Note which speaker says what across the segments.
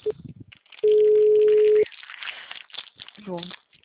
Speaker 1: João.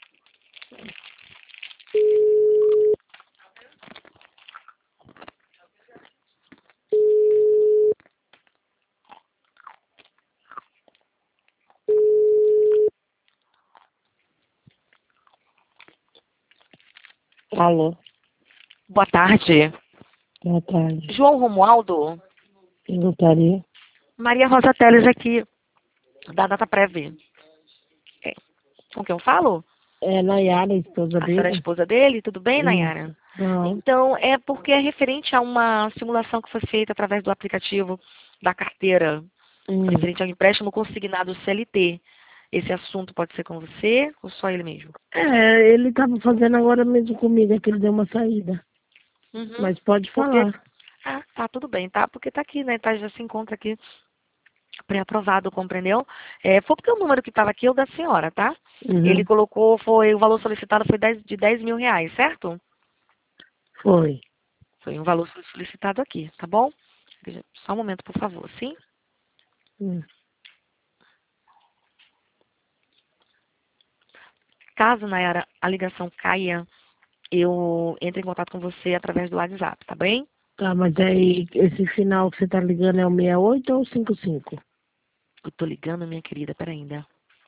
Speaker 2: Alô,
Speaker 1: Boa tarde.
Speaker 2: boa tarde.
Speaker 1: João Romualdo.
Speaker 2: Eu gostaria.
Speaker 1: Maria Rosa Teles aqui, da Data Prev. É, com quem eu falo?
Speaker 2: É Nayara, a esposa
Speaker 1: A senhora é a
Speaker 2: dele?
Speaker 1: esposa dele? Tudo bem,
Speaker 2: Isso.
Speaker 1: Nayara?
Speaker 2: Não.
Speaker 1: Então, é porque é referente a uma simulação que foi feita através do aplicativo da carteira, referente ao empréstimo consignado CLT. Esse assunto pode ser com você ou só ele mesmo?
Speaker 2: É, ele estava fazendo agora mesmo comigo, é que ele deu uma saída.
Speaker 1: Uhum.
Speaker 2: Mas pode
Speaker 1: Porque,
Speaker 2: falar.
Speaker 1: tá, tudo bem, tá? Porque tá aqui, né? Tá, já se encontra aqui pré-aprovado, compreendeu? Foi porque o número que estava aqui é o da senhora, tá? Ele
Speaker 2: Uhum.
Speaker 1: colocou, o valor solicitado foi de 10 mil reais, certo?
Speaker 2: Foi.
Speaker 1: Foi um valor solicitado aqui, tá bom? Só um momento, por favor, sim?
Speaker 2: Hum.
Speaker 1: Caso, Nayara, a ligação caia, eu entro em contato com você através do WhatsApp, tá bem?
Speaker 2: Tá, mas aí esse final que você tá ligando é o 68 ou o 55?
Speaker 1: Eu tô ligando, minha querida, pera ainda.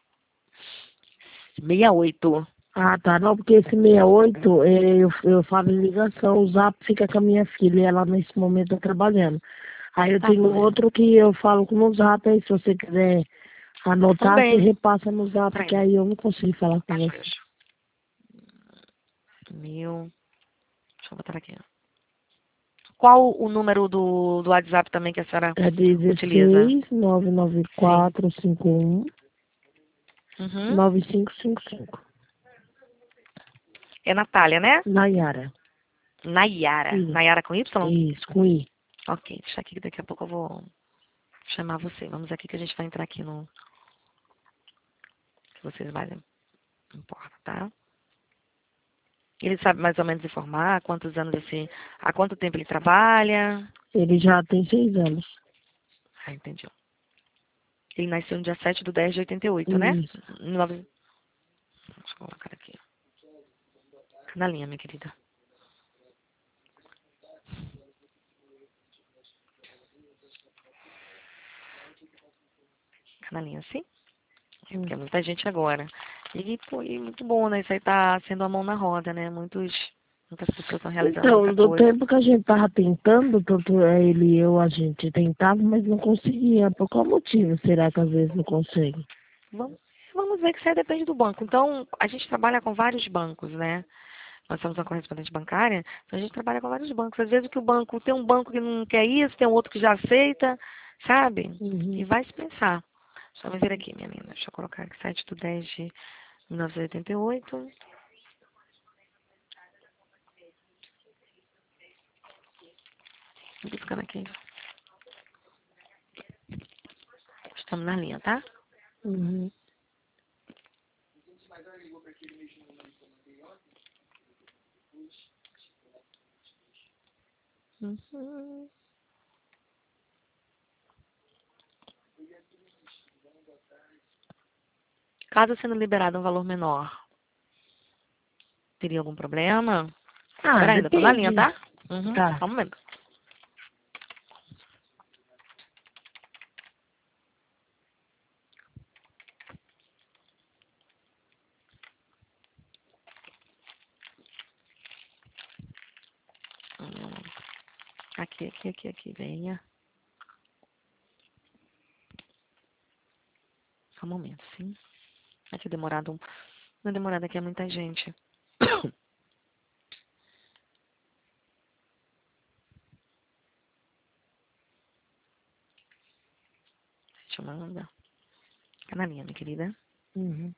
Speaker 1: 68.
Speaker 2: Ah, tá. Não, porque esse 68, eu falo em ligação, o zap fica com a minha filha e ela nesse momento tá trabalhando. Aí eu
Speaker 1: Tá
Speaker 2: tenho
Speaker 1: bom.
Speaker 2: outro que eu falo com o zap, aí se você quiser anotar, você
Speaker 1: Também.
Speaker 2: repassa no zap,
Speaker 1: Pera
Speaker 2: que
Speaker 1: ainda.
Speaker 2: aí eu não consigo falar com
Speaker 1: Tá
Speaker 2: você.
Speaker 1: joia. Mil. Deixa eu botar aqui. Qual o número do WhatsApp também que a senhora
Speaker 2: É
Speaker 1: utiliza?
Speaker 2: 16
Speaker 1: Sim.
Speaker 2: 994 51
Speaker 1: Uhum.
Speaker 2: 9555.
Speaker 1: É Natália, né?
Speaker 2: Nayara.
Speaker 1: Nayara.
Speaker 2: Isso,
Speaker 1: Nayara com Y?
Speaker 2: isso, com I.
Speaker 1: Ok, deixa aqui que daqui a pouco eu vou chamar você. Vamos aqui que a gente vai entrar aqui no que vocês mais importa, tá? Ele sabe mais ou menos informar quantos anos assim, há quanto tempo ele trabalha?
Speaker 2: Ele já tem 6 anos.
Speaker 1: Ah, entendi. Ele nasceu no dia 7/10/88, né?
Speaker 2: Isso.
Speaker 1: Deixa eu colocar aqui. Na linha, minha querida. Fica na linha, sim? É
Speaker 2: Hum.
Speaker 1: porque é muita gente agora. E, pô, e muito bom, né? Isso aí tá sendo a mão na roda, né? Muitas pessoas estão realizando muita
Speaker 2: Então, do
Speaker 1: coisa.
Speaker 2: tempo que a gente tava tentando, tanto ele e eu, a gente tentava, mas não conseguia. Por qual motivo será que às vezes não consegue?
Speaker 1: Vamos, vamos ver que isso aí depende do banco. Então, a gente trabalha com vários bancos, né? Nós somos uma correspondente bancária, então a gente trabalha com vários bancos. Às vezes que o banco tem um banco que não quer isso, tem um outro que já aceita, sabe? E
Speaker 2: Uhum.
Speaker 1: vai se pensar. Só me ver aqui, minha linda. Deixa eu colocar aqui 7/10/1988. Buscando aqui. Estamos na linha, tá?
Speaker 2: Uhum.
Speaker 1: Uhum. Caso sendo liberado um valor menor, teria algum problema?
Speaker 2: Ah,
Speaker 1: Pera ainda, tô na linha,
Speaker 2: depende.
Speaker 1: tá? Uhum.
Speaker 2: Tá.
Speaker 1: Só um momento. Hum. Aqui, venha. Só um momento, sim. Vai ter demorado Não é demorado aqui, é muita gente. Deixa eu mandar. Fica na linha, minha querida.
Speaker 2: Uhum.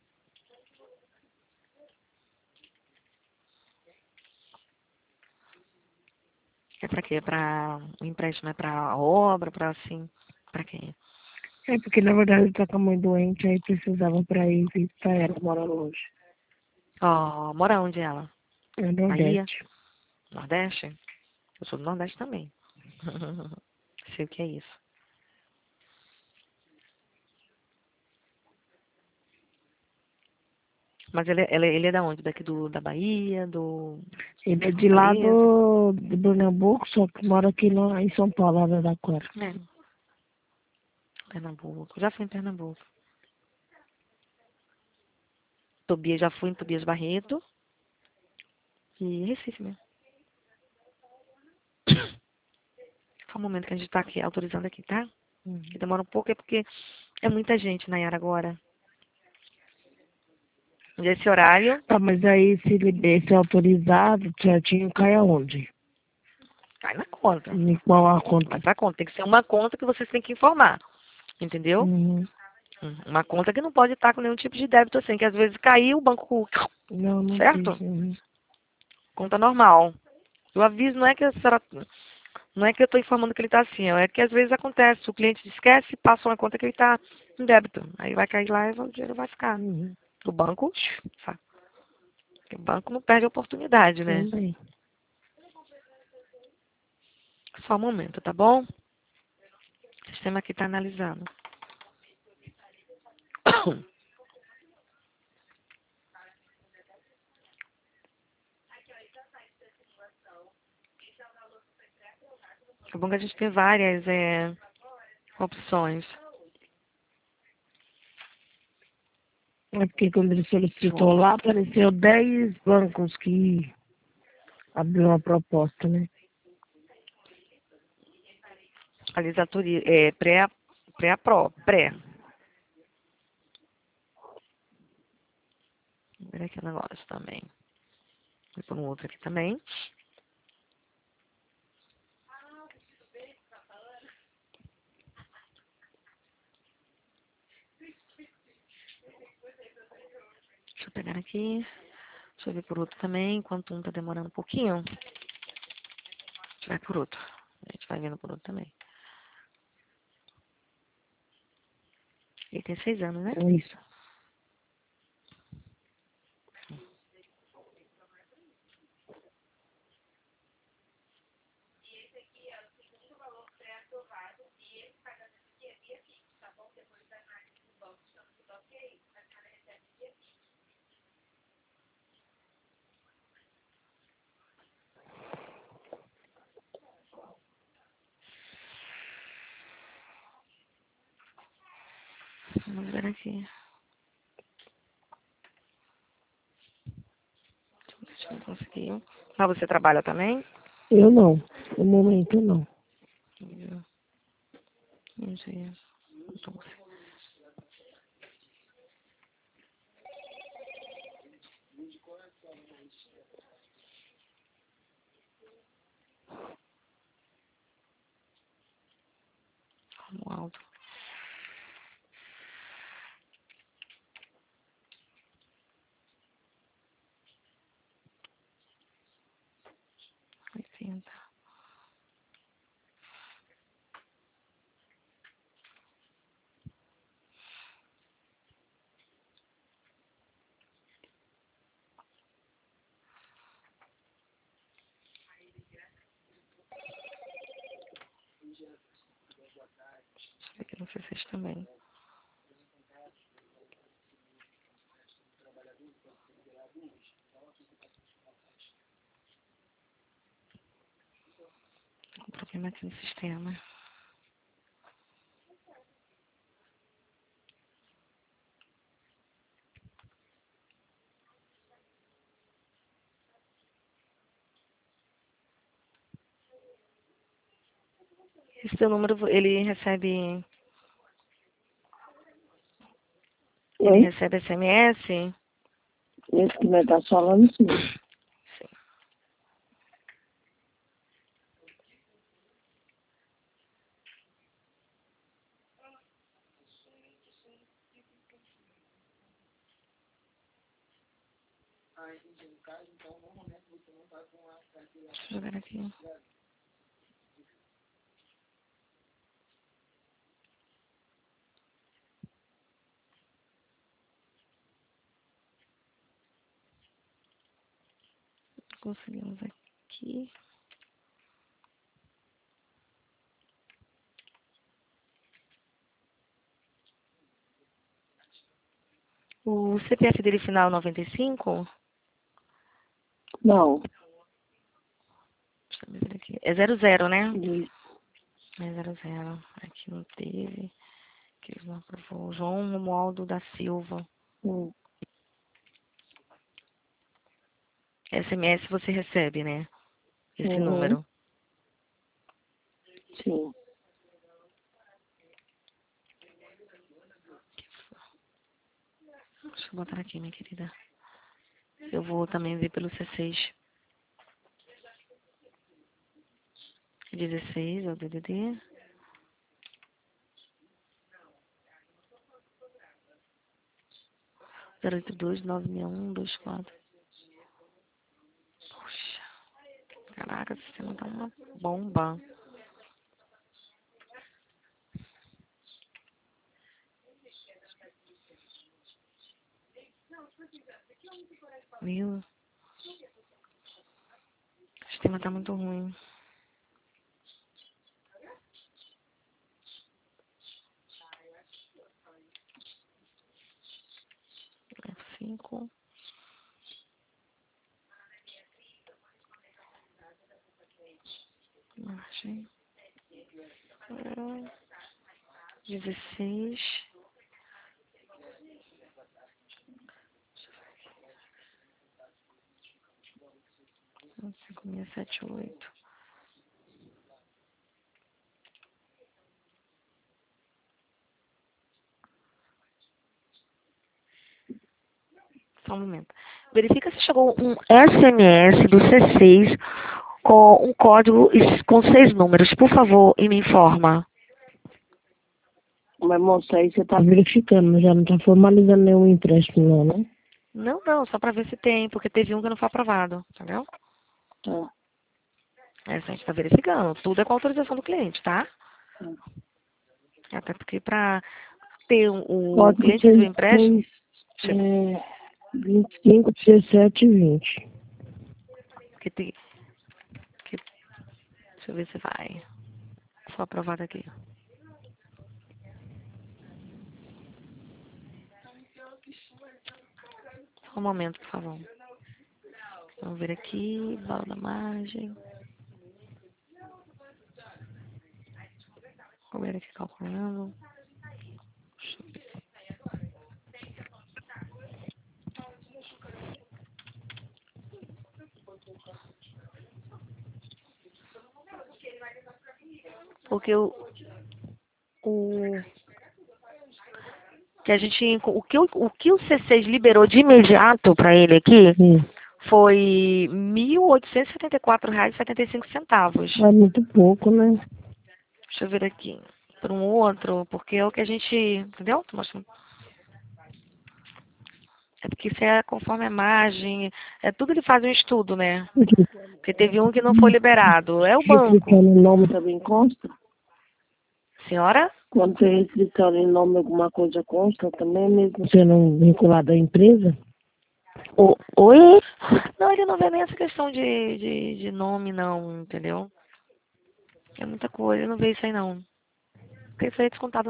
Speaker 1: É pra quê? Pra o empréstimo é pra obra, pra assim, pra quê?
Speaker 2: É porque na verdade ele tá com a mãe doente, aí precisava pra ir visitar ela, mora longe.
Speaker 1: Ó, mora onde ela?
Speaker 2: É
Speaker 1: Bahia?
Speaker 2: Nordeste.
Speaker 1: Nordeste? Eu sou do Nordeste também. Sei o que é isso. Mas ele é da onde? Daqui da Bahia, do
Speaker 2: Ele é de lá
Speaker 1: Fortaleza?
Speaker 2: de Pernambuco, só que mora aqui em São Paulo, Araraquara.
Speaker 1: É, Pernambuco. Já fui em Pernambuco. Tobias, já fui em Tobias Barreto e Recife mesmo. Só um momento que a gente tá aqui, autorizando aqui, tá? Que demora um pouco, é porque é muita gente, Nayara, agora. Nesse horário,
Speaker 2: Tá, mas aí se ele ser autorizado, certinho, cai aonde?
Speaker 1: cai na conta.
Speaker 2: Em qual a
Speaker 1: Vai
Speaker 2: conta?
Speaker 1: pra conta. Tem que ser uma conta que vocês têm que informar. Entendeu?
Speaker 2: Uhum.
Speaker 1: Uma conta que não pode estar com nenhum tipo de débito assim, que às vezes caiu o banco,
Speaker 2: Não, não tem.
Speaker 1: certo?
Speaker 2: Uhum.
Speaker 1: Conta normal. O aviso não é que a senhora, não é que eu estou informando que ele está assim, é que às vezes acontece, o cliente esquece e passa uma conta que ele está em débito. Aí vai cair lá e o dinheiro vai ficar.
Speaker 2: Uhum.
Speaker 1: O banco, sabe? O banco não perde a oportunidade, né?
Speaker 2: Também.
Speaker 1: Só um momento, tá bom? O sistema aqui está analisando. É bom que a gente tem várias opções.
Speaker 2: É porque quando ele solicitou lá, apareceu 10 bancos que abriu uma proposta, né?
Speaker 1: Alisatoria, pré. Vou ver aqui o negócio também. Vou por um outro aqui também. Deixa eu pegar aqui. Deixa eu ver por outro também. Enquanto um tá demorando um pouquinho, a gente vai por outro. A gente vai vendo por outro também. Ele tem 6 anos, né?
Speaker 2: É isso.
Speaker 1: Vamos ver aqui. Deixa eu conseguir. Ah, você trabalha também?
Speaker 2: Eu não. No momento, não.
Speaker 1: Não sei. Então, como alto. Oitenta. Deixa eu ver aqui no C6 também. Um problema aqui no sistema. Esse teu número, ele recebe. Ele
Speaker 2: Oi?
Speaker 1: recebe SMS?
Speaker 2: Esse que nós tá falando, sim.
Speaker 1: Sim. Deixa eu ver aqui. Conseguimos aqui. O CPF dele final 95?
Speaker 2: Não.
Speaker 1: Deixa eu ver aqui. É 00, né?
Speaker 2: Isso.
Speaker 1: É 00. Aqui não teve. Que ele não aprovou. João Romualdo da Silva.
Speaker 2: Hum.
Speaker 1: SMS você recebe, né? Esse
Speaker 2: Uhum.
Speaker 1: número.
Speaker 2: Sim.
Speaker 1: Deixa eu botar aqui, minha querida. Eu vou também ver pelo C6. 16 é o DDD. Zero oito dois nove seis um dois quatro. Puxa, caraca, o sistema tá uma bomba. Meu, o sistema tá muito ruim. F5. Margem. 16. 5678. Só um momento. Verifica se chegou um SMS do C6 com um código com 6 números. Por favor, e me informa.
Speaker 2: Mas, moça, aí você tá verificando, já não tá formalizando nenhum empréstimo, não, né?
Speaker 1: Não, não, só pra ver se tem, porque teve um que não foi aprovado, entendeu?
Speaker 2: Tá.
Speaker 1: Essa a gente tá verificando. Tudo é com autorização do cliente, tá?
Speaker 2: Tá.
Speaker 1: Até porque pra ter o
Speaker 2: Código
Speaker 1: cliente do empréstimo,
Speaker 2: 66, 25, 17 e 20.
Speaker 1: que tem, que, deixa eu ver se vai. Foi aprovado aqui. Só um momento, por favor. Vamos ver aqui, valor da margem. Vamos ver aqui calculando. Porque o que a gente, o que o C6 liberou de imediato para ele aqui foi R$ 1.874,75.
Speaker 2: É muito pouco, né?
Speaker 1: Deixa eu ver aqui. Por um outro, porque é o que a gente. Entendeu? Tô mostrando. É porque isso é conforme a margem. É tudo ele faz um estudo, né? Porque teve um que não foi liberado. É o
Speaker 2: Restrição
Speaker 1: banco.
Speaker 2: em nome também consta?
Speaker 1: Senhora?
Speaker 2: Quando tem restrição em nome, alguma coisa consta também, mesmo sendo vinculado à empresa?
Speaker 1: Oi? Não, ele não vê nem essa questão de nome, não, entendeu? É muita coisa, ele não vê isso aí, não. Porque isso aí é descontado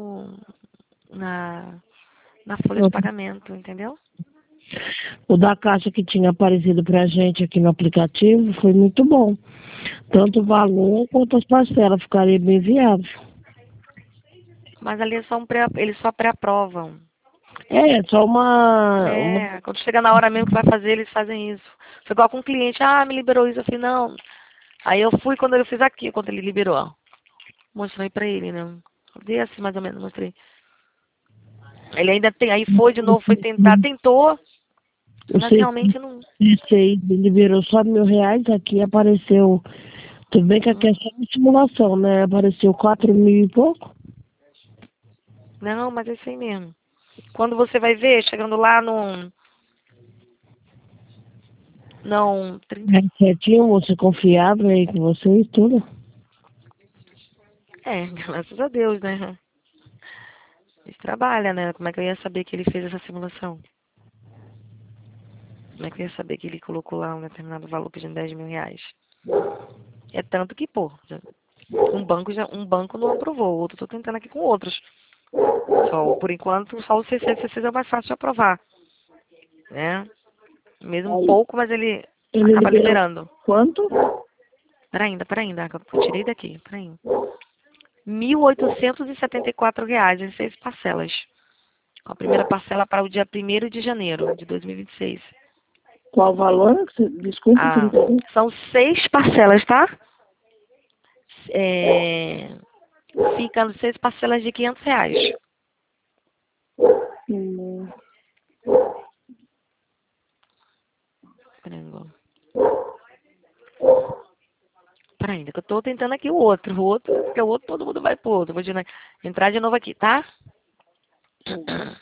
Speaker 1: na folha de pagamento, entendeu?
Speaker 2: O da Caixa que tinha aparecido pra gente aqui no aplicativo foi muito bom. Tanto o valor quanto as parcelas ficaria bem viável.
Speaker 1: Mas ali é só eles só pré-aprovam.
Speaker 2: É, só uma.
Speaker 1: É, quando chega na hora mesmo que vai fazer, eles fazem isso. Foi igual com um cliente, me liberou isso, eu falei, não. Aí eu fui quando eu fiz aqui, quando ele liberou. Mostrei pra ele, né? Dei assim mais ou menos, mostrei. Ele ainda tem, aí foi de novo, foi tentar, tentou,
Speaker 2: O
Speaker 1: mas realmente não.
Speaker 2: CCI liberou só R$ 1.000, aqui apareceu. Tudo bem que aqui é só uma simulação, né? Apareceu 4.000 e pouco.
Speaker 1: Não, mas é isso aí mesmo. Quando você vai ver, chegando lá no. Não, 30.
Speaker 2: É certinho, você confiável aí com vocês, tudo.
Speaker 1: É, graças a Deus, né? Ele trabalha, né? Como é que eu ia saber que ele fez essa simulação? Como é que eu ia saber que ele colocou lá um determinado valor pedindo R$ 10.000? É tanto que, pô, um banco não aprovou, o outro tô tentando aqui com outros. Só, por enquanto, só o C6 é o mais fácil de aprovar, né? Mesmo
Speaker 2: Aí,
Speaker 1: pouco, mas ele
Speaker 2: ele
Speaker 1: acaba
Speaker 2: liberou
Speaker 1: liberando.
Speaker 2: quanto?
Speaker 1: Pera ainda, que eu tirei daqui, peraí. R$ 1.874 em 6 parcelas. Com a primeira parcela para o dia 1º de janeiro de 2026.
Speaker 2: Qual o valor? Desculpa, que não
Speaker 1: Ah,
Speaker 2: entendi.
Speaker 1: são 6 parcelas, tá? É, ficam 6 parcelas de R$ 500.
Speaker 2: Hum,
Speaker 1: Peraí, ainda que eu tô tentando aqui o outro. Porque o outro todo mundo vai pro outro. Entrar de novo aqui, tá?
Speaker 2: uhum.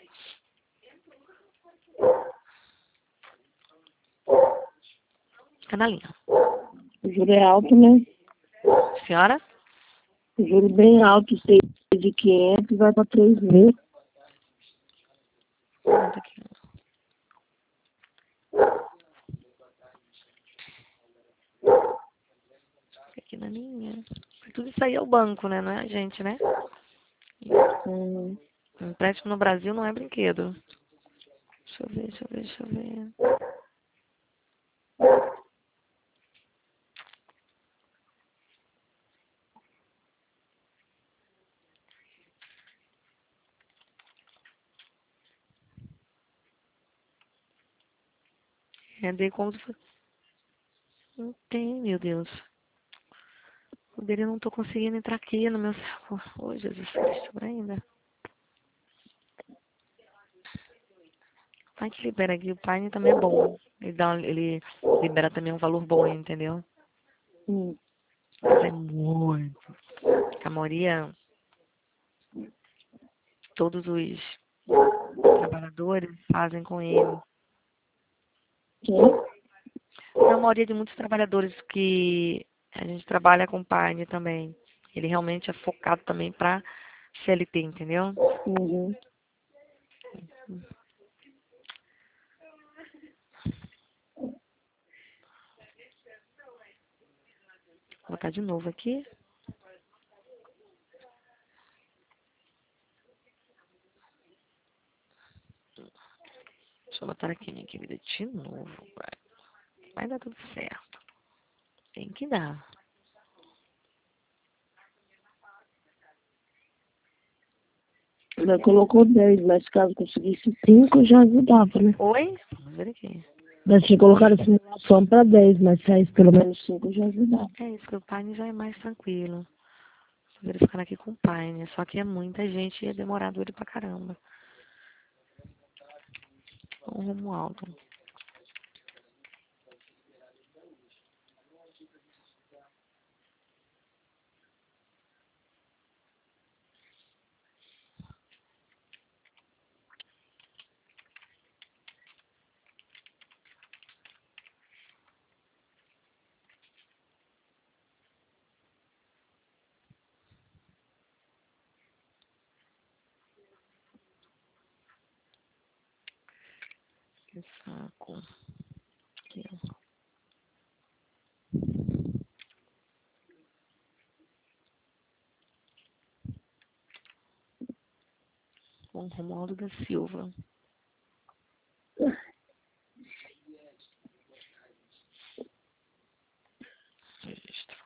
Speaker 1: Fica na linha.
Speaker 2: O juro é alto, né?
Speaker 1: Senhora?
Speaker 2: O juro bem alto, 6 de 500 vai para 3 mil.
Speaker 1: Entra aqui. Fica aqui na linha. Tudo isso aí é o banco, né? Não é a gente, né?
Speaker 2: Uhum.
Speaker 1: Empréstimo no Brasil não é brinquedo. Deixa eu ver. Render como se fosse... Não tem, meu Deus. O dele eu não tô conseguindo entrar aqui no meu... Ô, Jesus Cristo, ainda. Vai que libera aqui. O Pine também é bom. Ele libera também um valor bom, entendeu?
Speaker 2: Hum.
Speaker 1: Mas é muito. A maioria, todos os trabalhadores fazem com ele.
Speaker 2: Quem?
Speaker 1: A maioria de muitos trabalhadores que a gente trabalha com o Pine também. Ele realmente é focado também para CLT, entendeu?
Speaker 2: Uhum.
Speaker 1: Vou botar de novo aqui. Deixa eu botar aqui, minha querida, de novo. Vai dar tudo certo. Tem que dar.
Speaker 2: Ela colocou 10, mas caso conseguisse 5 já ajudava, né?
Speaker 1: Oi? Vamos ver aqui.
Speaker 2: Nós tinha colocado a simulação para 10, mas saísse pelo menos 5 já ajudava.
Speaker 1: É isso, que o Pine já é mais tranquilo. Tô verificando aqui com o Pine. Só que é muita gente e é demorado ele pra caramba. Um rumo alto. Que saco. Aqui, ó. Com Romualdo da Silva. Registro.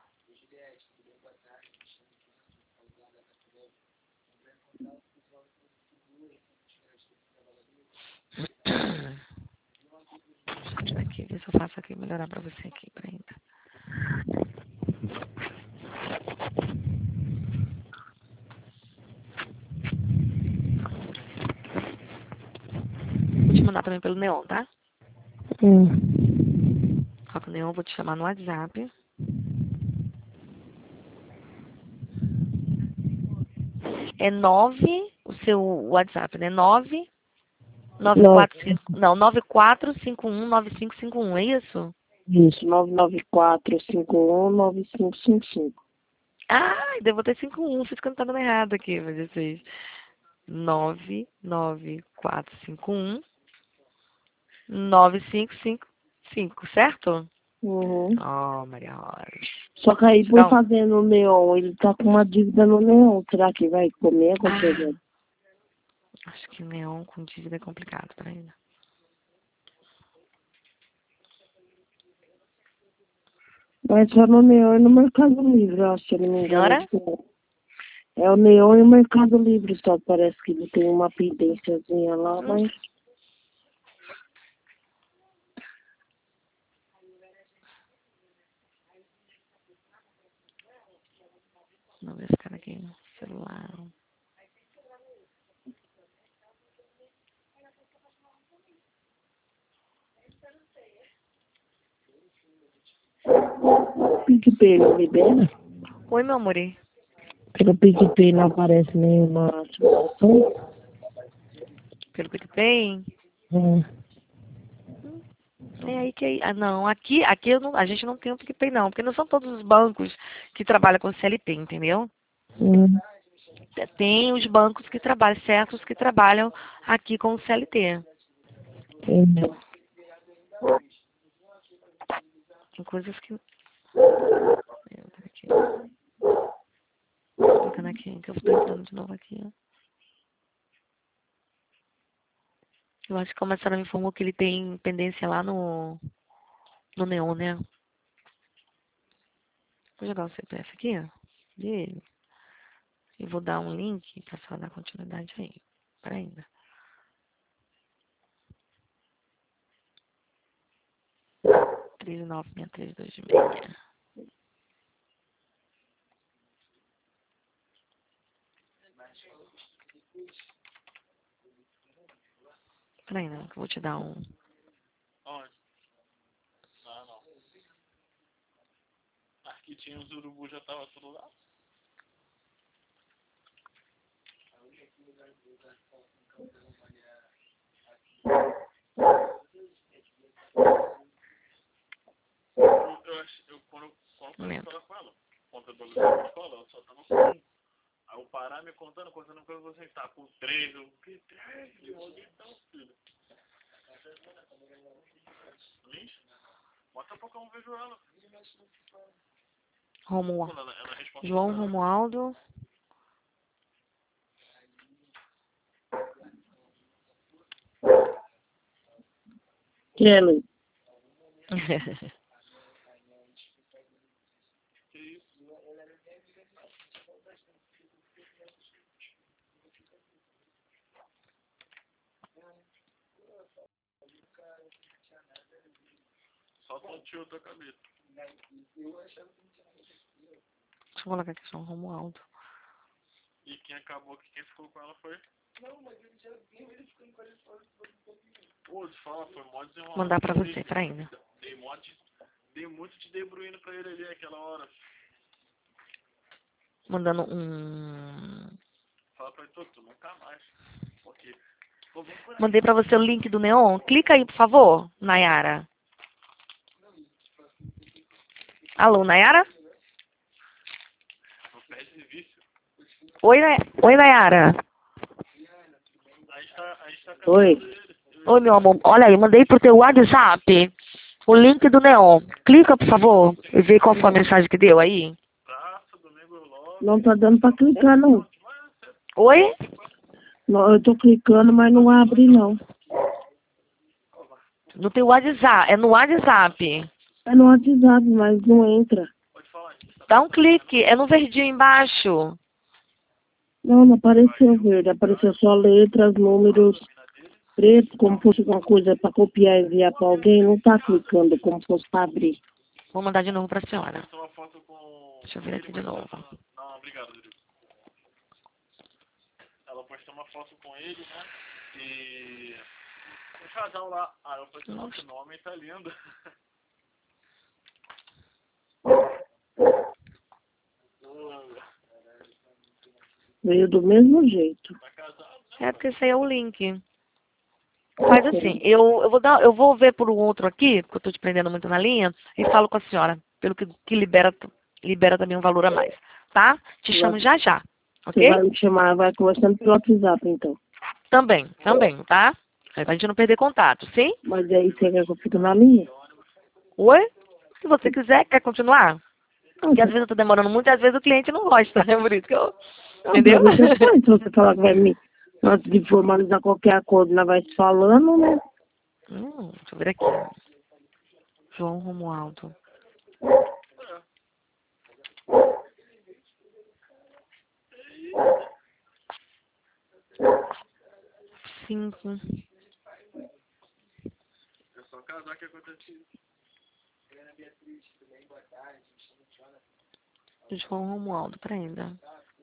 Speaker 1: Aqui, ver se eu faço aqui, melhorar pra você aqui, peraí. Vou te mandar também pelo Neon, tá? Coloca o Neon, vou te chamar no WhatsApp. É 9, o seu WhatsApp, né? 9
Speaker 2: Não,
Speaker 1: 945, não, 94519551, é isso?
Speaker 2: isso, 994519555.
Speaker 1: Ah, devo ter 51, fiz cantando errado aqui, mas vocês. 994519555, certo?
Speaker 2: Uhum.
Speaker 1: Oh, Maria Rosa.
Speaker 2: Só que aí por
Speaker 1: Então,
Speaker 2: fazer no neon, ele tá com uma dívida no neon. Será que vai comer a
Speaker 1: ah,
Speaker 2: conta?
Speaker 1: Acho que neon com dívida é complicado pra ele.
Speaker 2: Mas só no Neon e no Mercado Livre, eu acho, se eu não me engano.
Speaker 1: Senhora?
Speaker 2: É o Neon e o Mercado Livre, só parece que ele tem uma pendênciazinha lá, mas...
Speaker 1: Vamos ver esse cara aqui no celular.
Speaker 2: PicPay não libera?
Speaker 1: Oi, meu amor.
Speaker 2: Pelo PicPay não aparece nenhuma situação?
Speaker 1: Pelo PicPay?
Speaker 2: Hum.
Speaker 1: É aí que aí. Ah, não. Aqui eu não, a gente não tem o PicPay, não. Porque não são todos os bancos que trabalham com CLT, entendeu?
Speaker 2: Hum.
Speaker 1: Tem os bancos que trabalham, certos que trabalham aqui com o CLT.
Speaker 2: Entendeu?
Speaker 1: Tem coisas que. Entra aqui. Clicando aqui, que eu estou entrando de novo aqui. Ó. Eu acho que começaram a me informou que ele tem pendência lá no Neon, né? Vou jogar o CPF aqui, ó. Dele. E vou dar um link pra só dar continuidade aí. Pera ainda. Três nove seis três dois seis. Pera ainda, que eu vou te dar um.
Speaker 3: Onde? Ah, não. Aqui tinha os urubus, já tava tudo lá. Quando eu coloco pra escola com ela, conta do da escola, ela só tava com um. Aí eu parar me contando coisa, você tá com três, eu que três, de onde então, filho? Lixo? Bota pra que eu não vejo ela. Ela responde
Speaker 1: João Romualdo.
Speaker 2: Kelly.
Speaker 3: que isso? Só tonteou tua cabeça.
Speaker 1: Deixa eu colocar aqui João Romualdo.
Speaker 3: E quem acabou aqui, quem ficou com ela foi? Pô, de falar, foi mó desenrolado.
Speaker 1: Mandar pra você, pra ainda.
Speaker 3: Dei muito de De Bruyne pra ele ali aquela hora.
Speaker 1: Mandando um.
Speaker 3: Fala pra ele, tu nunca mais. Porque...
Speaker 1: Mandei pra você o link do Neon. Clica aí, por favor, Nayara. Alô, Nayara?
Speaker 3: Não perde vício.
Speaker 1: Oi, Nayara.
Speaker 3: A gente tá
Speaker 2: Oi.
Speaker 3: ele.
Speaker 1: Oi, meu amor. Olha aí, mandei pro teu WhatsApp o link do Neon. Clica, por favor, e vê qual foi a mensagem que deu aí.
Speaker 3: Praça, domingo logo.
Speaker 2: Não tá dando pra clicar, não.
Speaker 1: Oi?
Speaker 2: Não, eu tô clicando, mas não abre, não.
Speaker 1: No teu WhatsApp. É no WhatsApp.
Speaker 2: É no WhatsApp, mas não entra.
Speaker 3: Pode falar.
Speaker 1: Dá um clique. É no verdinho embaixo.
Speaker 2: Não, não apareceu verde. Apareceu só letras, números pretos, como fosse uma coisa para copiar e enviar para alguém. Não tá clicando como fosse para abrir.
Speaker 1: Vou mandar de novo pra senhora.
Speaker 3: Uma foto com...
Speaker 1: Deixa eu ver aqui de novo.
Speaker 3: Não, obrigado, Rodrigo. Ela postou uma foto com ele, né? E... o casal lá. Ah, eu falei, nossa, o homem tá lindo.
Speaker 2: Veio do mesmo jeito.
Speaker 3: Tá casado?
Speaker 1: É porque esse aí é o link. Faz assim, eu vou ver por um outro aqui, porque eu tô te prendendo muito na linha, e falo com a senhora, pelo que libera também um valor a mais, tá? Te chamo já já, ok?
Speaker 2: Você vai me chamar, vai conversando pelo WhatsApp, então.
Speaker 1: Também, tá? Aí pra gente não perder contato, sim?
Speaker 2: Mas aí você quer que eu fique na linha?
Speaker 1: Oi? Se você quiser, quer continuar? Porque às
Speaker 2: Não,
Speaker 1: vezes eu tô demorando muito, às vezes o cliente não gosta, né? Por isso que eu...
Speaker 2: não,
Speaker 1: Entendeu?
Speaker 2: pra mim, tanto faz. Se você falar que vai me Antes de formalizar qualquer acordo, nós vai se falando, né?
Speaker 1: Deixa eu ver aqui. João Romualdo. Cinco.
Speaker 3: É só casar que acontece isso.
Speaker 1: João Romualdo, pra ainda.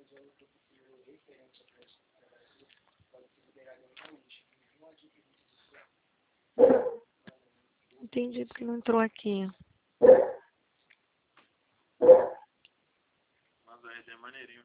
Speaker 1: Entendi porque não entrou aqui.
Speaker 3: Mas o RD é maneirinho.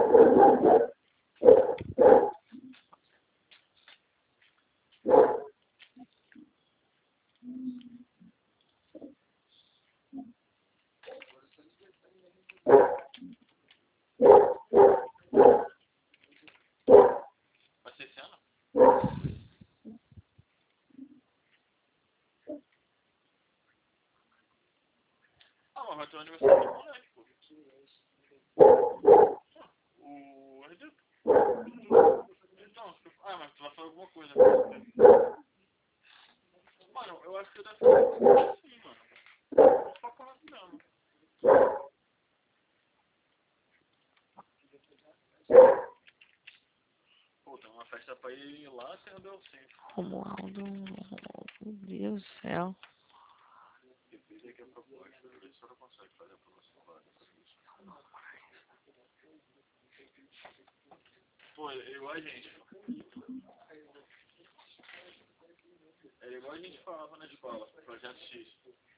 Speaker 3: Vai ser esse ano? Mas vai ter o aniversário do moleque, pô. O RD. Então, mas tu vai falar alguma coisa. Mano, eu acho que deve ser assim, mano. Não só falando mesmo. Pô, tem uma festa pra ir lá, você andou sim.
Speaker 1: Romualdo. Meu Deus do céu.
Speaker 3: Depende aqui a proposta. Ver se a senhora consegue fazer a aprovação lá. Pô, é igual a gente. É igual a gente falava na escola. Projeto X.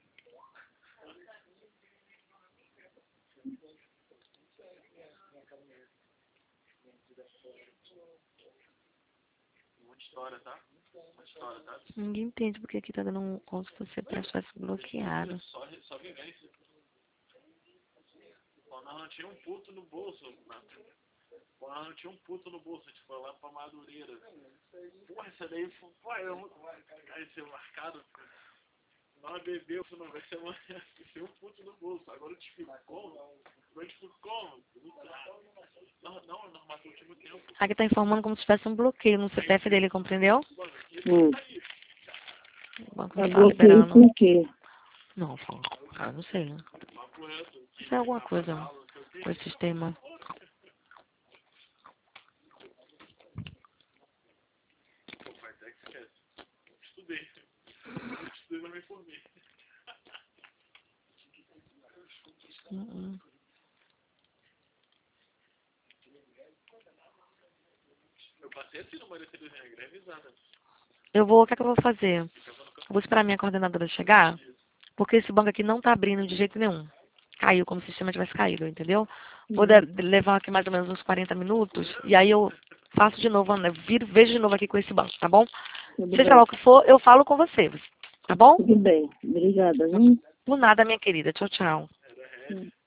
Speaker 3: Muita história, tá? Muita história, tá?
Speaker 1: Ninguém entende porque aqui tá dando como se você tivesse bloqueado.
Speaker 3: Só vivência. Quando nós não tinha um puto no bolso, quando nós não tinha um puto no bolso, a gente foi lá pra Madureira. Porra, essa daí foi. Aí ser marcado. Nós bebeu, você não vai ser amanhã. Tem um puto no bolso. Agora eu te fico como? Agora eu te fico como? Não, nós matamos o último tempo.
Speaker 1: Aqui tá informando como se tivesse um bloqueio no CPF dele, compreendeu? O banco
Speaker 2: Tá
Speaker 1: não tá
Speaker 2: bloqueio
Speaker 1: liberando.
Speaker 2: por quê?
Speaker 1: Não, cara, não sei. Isso é alguma coisa com esse sistema.
Speaker 3: Pô, pai, até que esquece. Estudei, mas me formei. Eu passei assim no Maria Tereza Negra, é avisada.
Speaker 1: O que é que eu vou fazer? Eu vou esperar minha coordenadora chegar, porque esse banco aqui não tá abrindo de jeito nenhum. Caiu, como se o sistema tivesse caído, entendeu? Vou levar aqui mais ou menos uns 40 minutos, e aí eu faço de novo, né? Vejo de novo aqui com esse banco, tá bom? Seja lá o que for, eu falo com você, tá bom?
Speaker 2: Tudo bem. Obrigada, viu?
Speaker 1: Por nada, minha querida. Tchau, tchau.